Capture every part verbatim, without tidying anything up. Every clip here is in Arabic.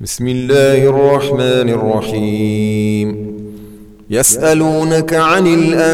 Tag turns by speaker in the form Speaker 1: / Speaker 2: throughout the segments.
Speaker 1: بسم الله الرحمن الرحيم. يسألونك عن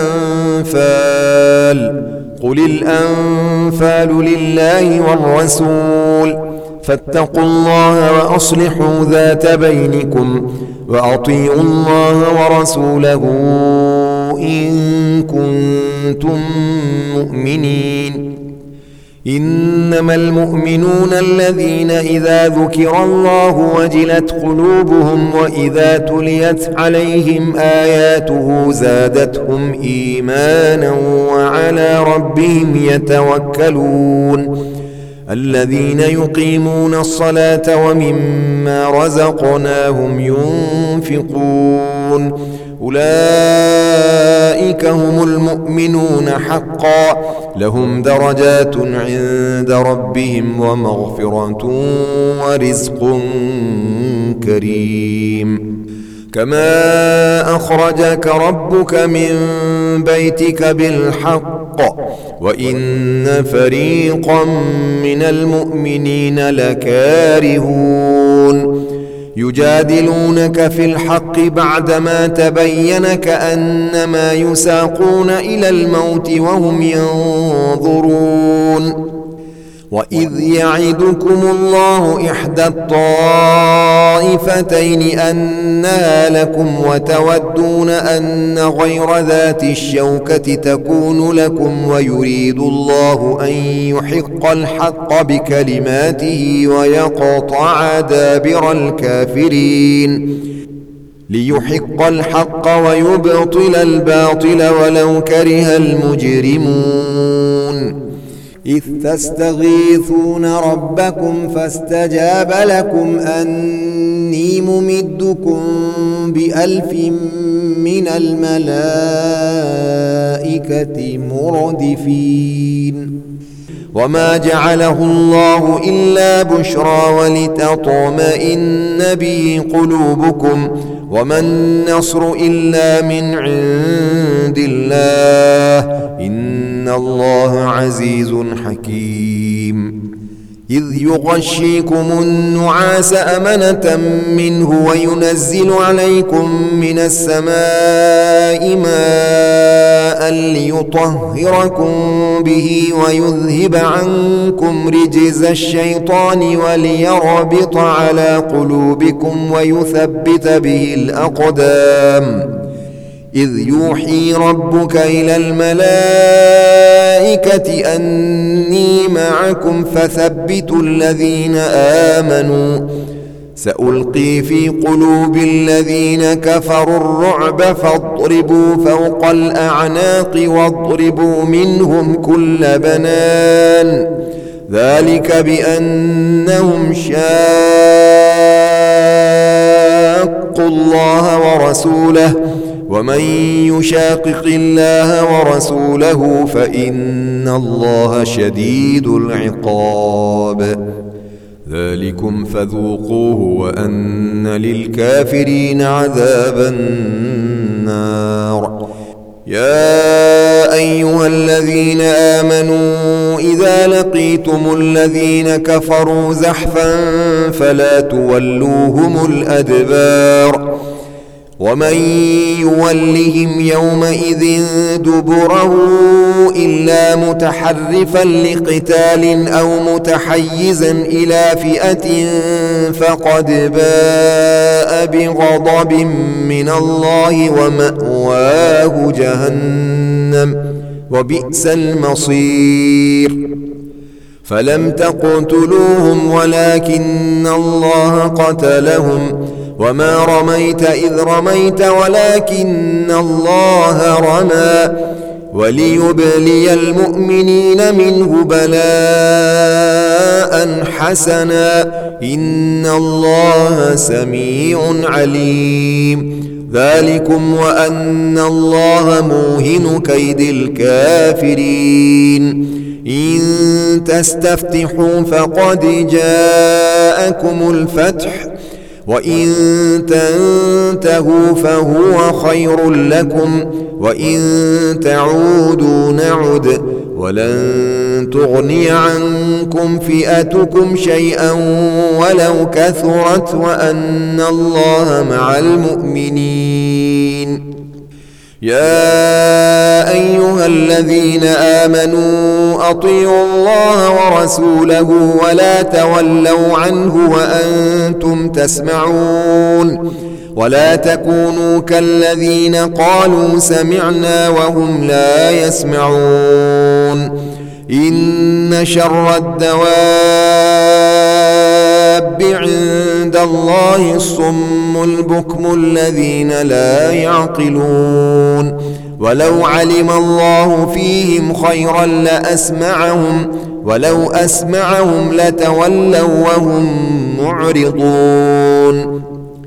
Speaker 1: الأنفال قل الأنفال لله والرسول فاتقوا الله وأصلحوا ذات بينكم وأطيعوا الله ورسوله إن كنتم مؤمنين. إنما المؤمنون الذين إذا ذكر الله وجلت قلوبهم وإذا تليت عليهم آياته زادتهم إيمانا وعلى ربهم يتوكلون. الذين يقيمون الصلاة ومما رزقناهم ينفقون أولئك هم المؤمنون حقا لهم درجات عند ربهم ومغفرة ورزق كريم. كما أخرجك ربك من بيتك بالحق وإن فريقا من المؤمنين لكارهون. يجادلونك في الحق بعدما تبين كأنما يساقون إلى الموت وهم ينظرون. وإذ يعدكم الله إحدى الطائفتين أنها لكم وتودون أن غير ذات الشوكة تكون لكم ويريد الله أن يحق الحق بكلماته ويقطع دابر الكافرين ليحق الحق ويبطل الباطل ولو كره المجرمون. إذ تستغيثون ربكم فاستجاب لكم أني ممدكم بألف من الملائكة مردفين. وما جعله الله إلا بشرى ولتطمئن به قلوبكم وما النصر إلا من عند الله إن الله عزيز حكيم. إذ يغشيكم النعاس أمنة منه وينزل عليكم من السماء ماء ليطهركم به ويذهب عنكم رجز الشيطان وليربط على قلوبكم ويثبت به الأقدام. إذ يوحي ربك إلى الملائكة أني معكم فثبتوا الذين آمنوا سألقي في قلوب الذين كفروا الرعب فاضربوا فوق الأعناق واضربوا منهم كل بنان ذلك بأنهم شاقوا الله ورسوله ومن يشاقق الله ورسوله فإن الله شديد العقاب. ذلكم فذوقوه وأن للكافرين عذاب النار. يا أيها الذين آمنوا إذا لقيتم الذين كفروا زحفا فلا تولوهم الأدبار ومن يولهم يومئذ دبره إلا متحرفا لقتال أو متحيزا إلى فئة فقد باء بغضب من الله ومأواه جهنم وبئس المصير. فلم تقتلوهم ولكن الله قتلهم وما رميت إذ رميت ولكن الله رمى وليبلي المؤمنين منه بلاء حسنا إن الله سميع عليم. ذلكم وأن الله موهن كيد الكافرين. إن تستفتحوا فقد جاءكم الفتح وإن تنتهوا فهو خير لكم وإن تعودوا نعد ولن تغني عنكم فئتكم شيئا ولو كثرت وأن الله مع المؤمنين. يا أيها الذين آمنوا أطيعوا الله ورسوله ولا تولوا عنه وأنتم تسمعون ولا تكونوا كالذين قالوا سمعنا وهم لا يسمعون. إن شر الدواب عند الله الصم البكم الذين لا يعقلون. ولو علم الله فيهم خيرا لأسمعهم ولو أسمعهم لتولوا وهم معرضون.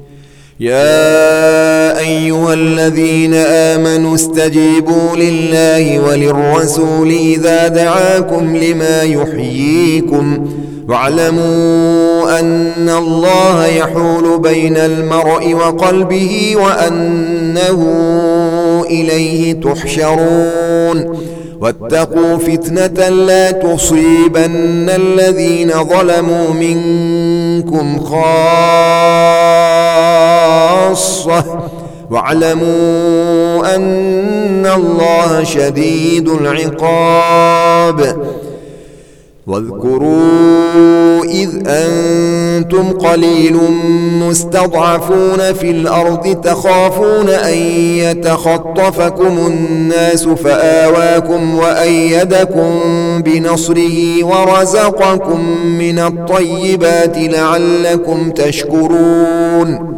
Speaker 1: يا أيها الذين آمنوا استجيبوا لله وللرسول إذا دعاكم لما يحييكم واعلموا أن الله يحول بين المرء وقلبه وأنه إليه تحشرون. واتقوا فتنة لا تصيبن الذين ظلموا منكم خاصة واعلموا أن الله شديد العقاب. واذكروا إذ أنتم قليل مستضعفون في الأرض تخافون أن يتخطفكم الناس فآواكم وأيدكم بنصره ورزقكم من الطيبات لعلكم تشكرون.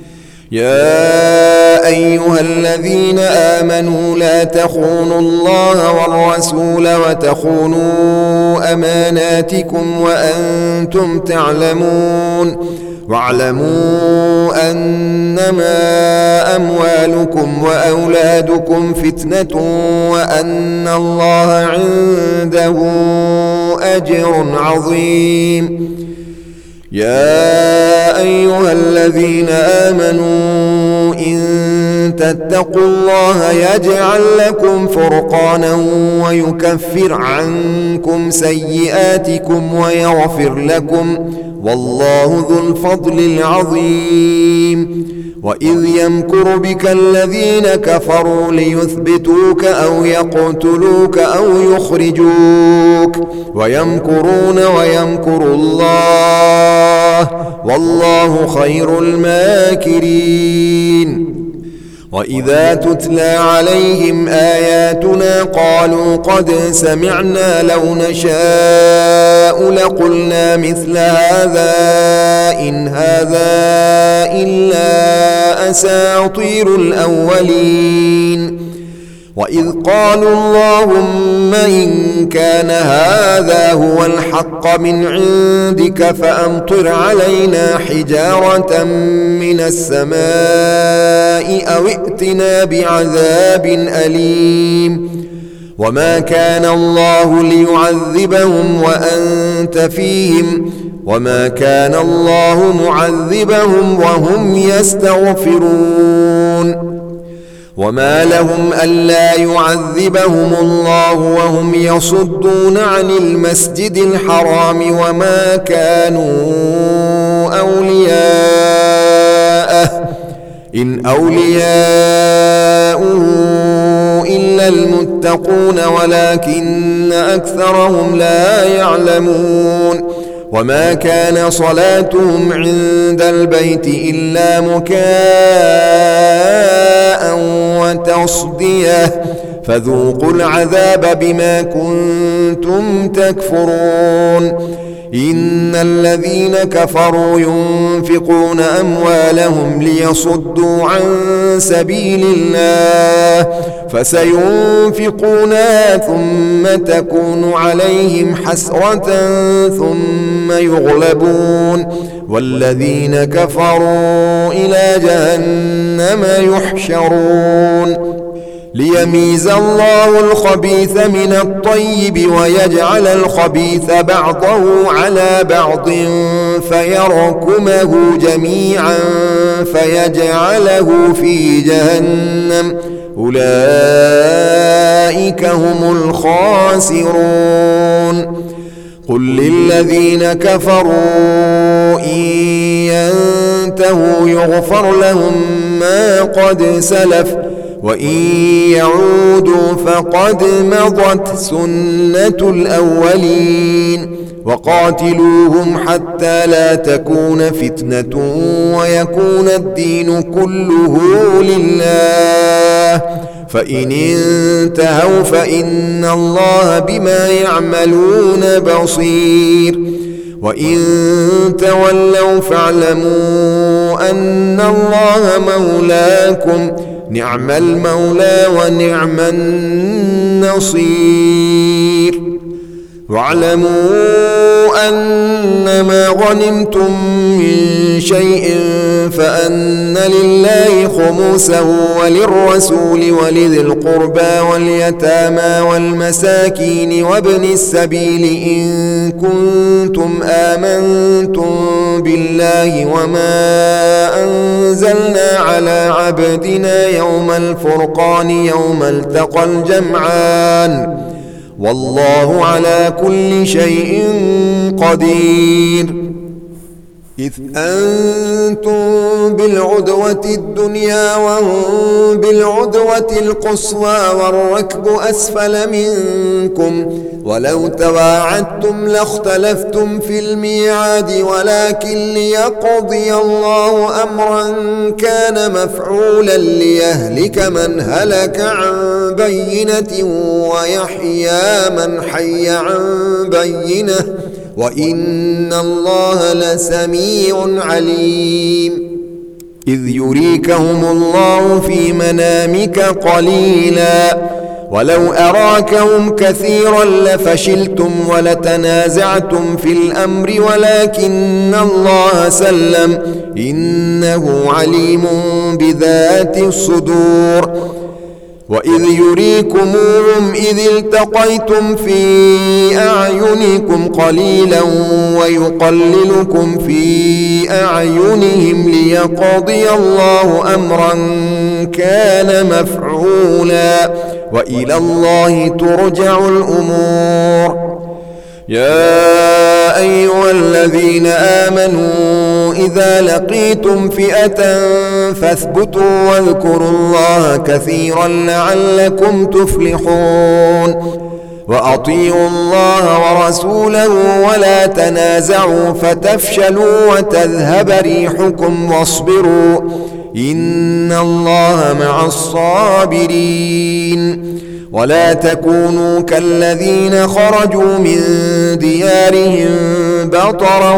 Speaker 1: يا أيها الذين آمنوا لا تخونوا الله والرسول وتخونوا أماناتكم وأنتم تعلمون. واعلموا أنما أموالكم وأولادكم فتنة وأن الله عنده أجر عظيم. يا أيها الذين آمنوا إن تتقوا الله يجعل لكم فرقانا ويكفر عنكم سيئاتكم ويغفر لكم والله ذو الفضل العظيم. وإذ يمكر بك الذين كفروا ليثبتوك أو يقتلوك أو يخرجوك ويمكرون ويمكر الله والله خير الماكرين. وإذا تتلى عليهم آياتنا قالوا قد سمعنا لو نشاء لقلنا مثل هذا إن هذا إلا أساطير الأولين. وإذ قالوا اللهم إن كان هذا هو الحق من عندك فأمطر علينا حجارة من السماء أو ائتنا بعذاب أليم. وما كان الله ليعذبهم وأنت فيهم وما كان الله معذبهم وهم يستغفرون. وما لهم ألا يعذبهم الله وهم يصدون عن المسجد الحرام وما كانوا أولياءه إن أولياؤه إلا المتقون ولكن أكثرهم لا يعلمون. وما كان صلاتهم عند البيت إلا مكاء وتصدية فذوقوا العذاب بما كنتم تكفرون. إن الذين كفروا ينفقون أموالهم ليصدوا عن سبيل الله فسينفقونها ثم تكون عليهم حسرة ثم يغلبون والذين كفروا إلى جهنم يحشرون. ليميز الله الخبيث من الطيب ويجعل الخبيث بعضه على بعض فيركمه جميعا فيجعله في جهنم أولئك هم الخاسرون قل للذين كفروا إن ينتهوا يغفر لهم ما قد سلف وإن يعودوا فقد مضت سنة الأولين وقاتلوهم حتى لا تكون فتنة ويكون الدين كله لله فإن انتهوا فإن الله بما يعملون بصير وإن تولوا فاعلموا أن الله مولاكم نعم المولى ونعم النصير واعلموا أنما غنمتم من شيء فأن لله خمسه وللرسول ولذي القربى واليتامى والمساكين وابن السبيل إن كنتم آمنتم بالله وما أنزلنا على عبدنا يوم الفرقان يوم التقى الجمعان والله على كل شيء قدير إذ أنتم بالعدوة الدنيا وهم بالعدوة القصوى والركب أسفل منكم ولو تواعدتم لاختلفتم في الميعاد ولكن ليقضي الله أمرا كان مفعولا ليهلك من هلك عن بينة ويحيى من حي عن بينة وإن الله لسميع عليم إذ يريكهم الله في منامك قليلا ولو أراكهم كثيرا لفشلتم ولتنازعتم في الأمر ولكن الله سلم إنه عليم بذات الصدور وإذ يريكموهم إذ التقيتم في أعينكم قليلا ويقللكم في أعينهم ليقضي الله أمرا كان مفعولا وإلى الله ترجع الأمور يا أيها الذين آمنوا إذا لقيتم فئة فاثبتوا واذكروا الله كثيرا لعلكم تفلحون وأطيعوا الله ورسوله ولا تنازعوا فتفشلوا وتذهب ريحكم واصبروا إن الله مع الصابرين ولا تكونوا كالذين خرجوا من ديارهم بطرا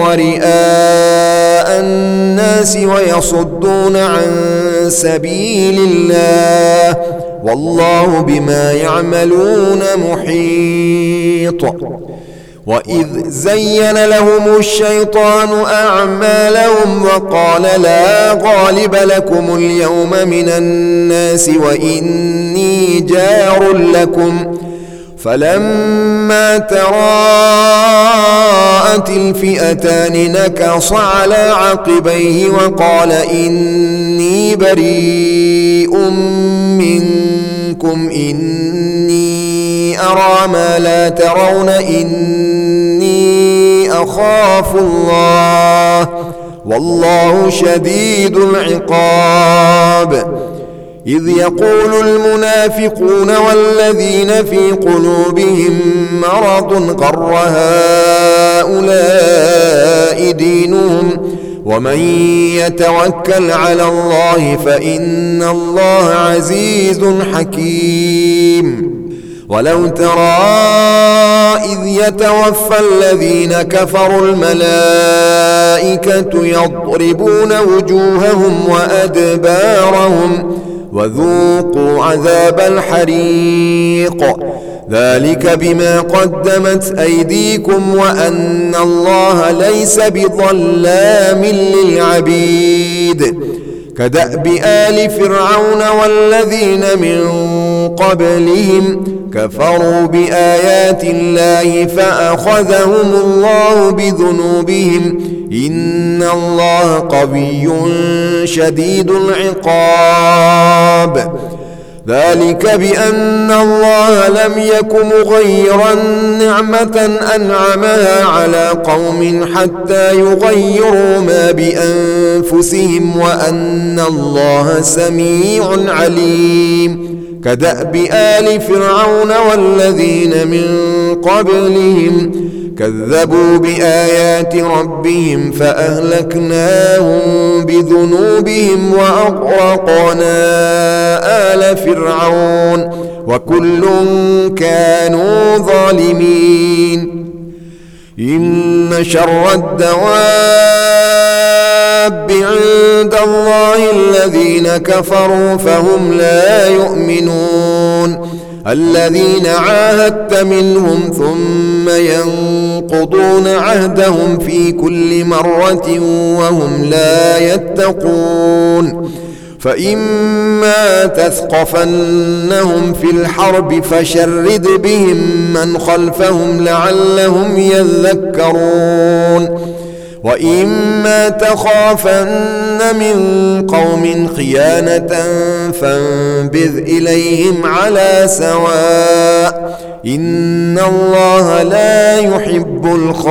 Speaker 1: ورئاء الناس ويصدون عن سبيل الله والله بما يعملون محيط وإذ زين لهم الشيطان أعمالهم وقال لا غالب لكم اليوم من الناس وإني جار لكم فلما تراءت الفئتان نكص على عقبيه وقال إني بريء منكم إني أرى ما لا ترون إني أخاف الله والله شديد العقاب إذ يقول المنافقون والذين في قلوبهم مرض غر هؤلاء دينهم ومن يتوكل على الله فإن الله عزيز حكيم ولو ترى إذ يتوفى الذين كفروا الملائكة يضربون وجوههم وأدبارهم وذوقوا عذاب الحريق ذلك بما قدمت أيديكم وأن الله ليس بظلام للعبيد كدأب آل فرعون والذين من قبلهم كفروا بآيات الله فأخذهم الله بذنوبهم إن الله قوي شديد العقاب ذلك بأن الله لم يك مغيرا نعمة أنعمها على قوم حتى يغيروا ما بأنفسهم وأن الله سميع عليم. كدأب آل فرعون والذين من قبلهم كذبوا بآيات ربهم فأهلكناهم بذنوبهم وأغرقنا آل فرعون وكل كانوا ظالمين. إن شر الدواب عند الله الذين كفروا فهم لا يؤمنون. الذين عاهدت منهم ثم ينقضون عهدهم في كل مرة وهم لا يتقون. فإما تثقفنهم في الحرب فشرد بهم من خلفهم لعلهم يذكرون. وإما تخافن من قوم خيانة فانبذ إليهم على سواء إن الله لا يحب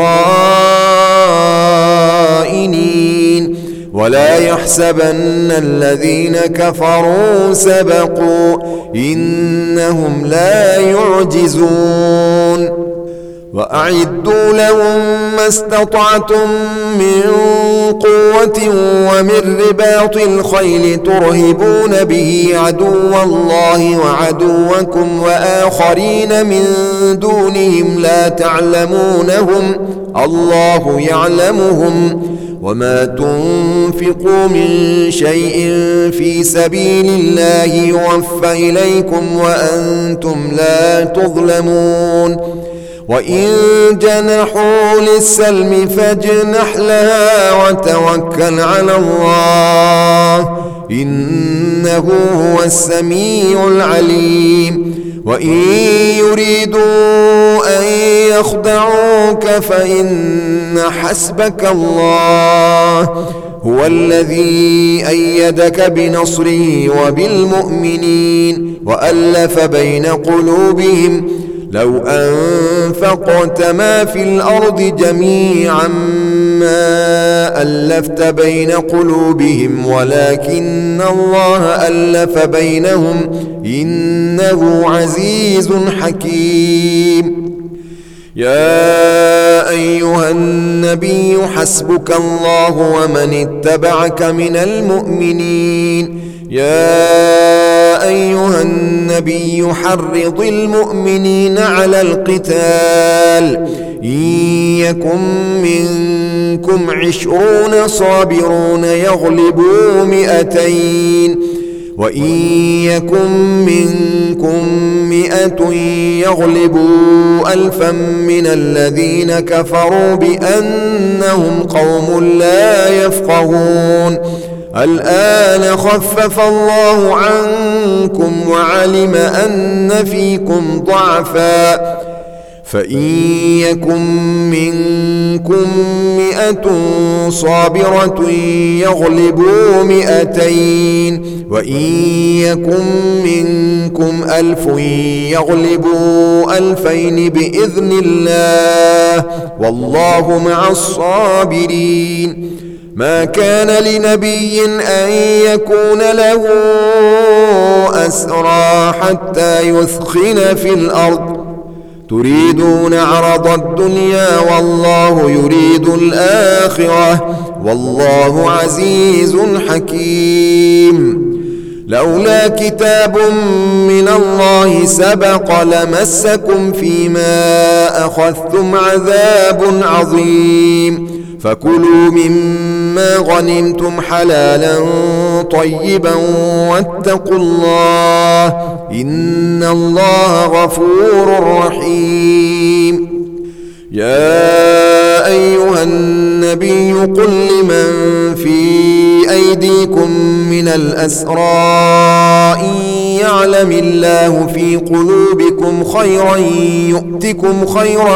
Speaker 1: الخائنين. ولا يحسبن الذين كفروا سبقوا إنهم لا يعجزون. وأعدوا لهم ما استطعتم من قوة ومن رباط الخيل ترهبون به عدو الله وعدوكم وآخرين من دونهم لا تعلمونهم الله يعلمهم. وما تنفقوا من شيء في سبيل الله يوفى إليكم وأنتم لا تظلمون. وإن جنحوا للسلم فاجنح لها وتوكل على الله إنه هو السميع العليم. وإن يريدوا أن يخدعوك فإن حسبك الله هو الذي أيدك بنصره وبالمؤمنين وألف بين قلوبهم لو أنفقت ما في الأرض جميعا ما ألفت بين قلوبهم ولكن الله ألف بينهم إنه عزيز حكيم. يا أيها النبي حسبك الله ومن اتبعك من المؤمنين. يا أيها النبي حرض المؤمنين على القتال إن يكن منكم عشرون صابرون يغلبوا مئتين وإن يكن منكم مئة يغلبوا ألفا من الذين كفروا بأنهم قوم لا يفقهون. الآن خفف الله عنكم وعلم أن فيكم ضعفا فإن يكن منكم مئة صابرة يغلبوا مئتين وإن يكن منكم ألف يغلبوا ألفين بإذن الله والله مع الصابرين. ما كان لنبي أن يكون له أسرى حتى يثخن في الأرض تريدون عرض الدنيا والله يريد الآخرة والله عزيز حكيم. لولا كتاب من الله سبق لمسكم فيما أخذتم عذاب عظيم. فكلوا مما غنمتم حلالا طيبا واتقوا الله إن الله غفور رحيم. يا أيها النبي قل لمن في أيديكم من الأسرى إن يعلم الله في قلوبكم خيرا يؤتكم خيرا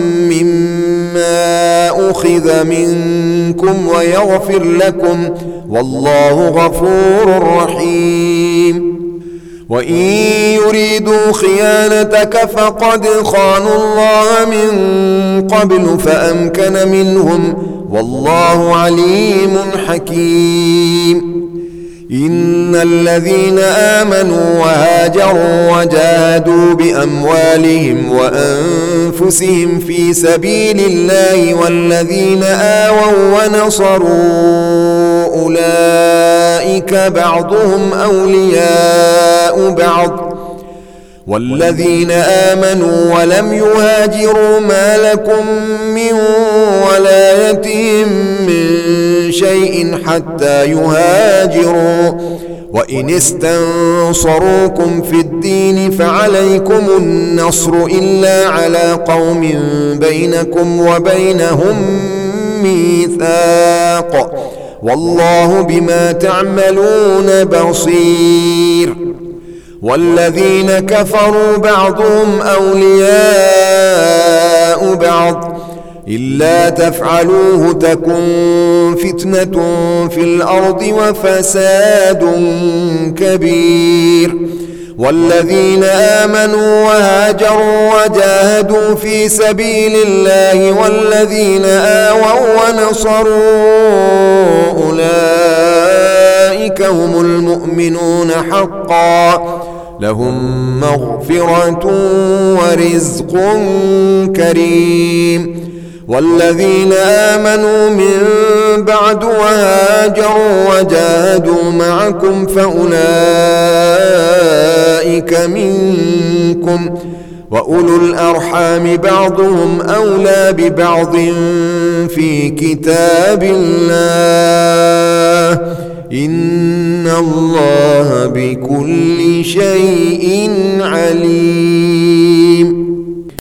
Speaker 1: مما أخذ منكم ويغفر لكم والله غفور رحيم. وإن يريدوا خيانتك فقد خانوا الله من قبل فأمكن منهم والله عليم حكيم. إن الذين آمنوا وهاجروا وجاهدوا بأموالهم وأنفسهم في سبيل الله والذين آووا ونصروا أولئك بعضهم أولياء بعض والذين آمنوا ولم يهاجروا ما لكم من ولايتهم من شيء حتى يهاجروا وإن استنصروكم في الدين فعليكم النصر إلا على قوم بينكم وبينهم ميثاق والله بما تعملون بصير. والذين كفروا بعضهم أولياء بعض إلا تفعلوه تكن فتنة في الأرض وفساد كبير. والذين آمنوا وهاجروا وجاهدوا في سبيل الله والذين آووا ونصروا أولئك هم المؤمنون حقا لهم مغفرة ورزق كريم. والذين آمنوا من بعد وهاجروا وجاهدوا معكم فأولئك منكم وأولو الأرحام بعضهم أولى ببعض في كتاب الله إن الله بكل شيء عليم.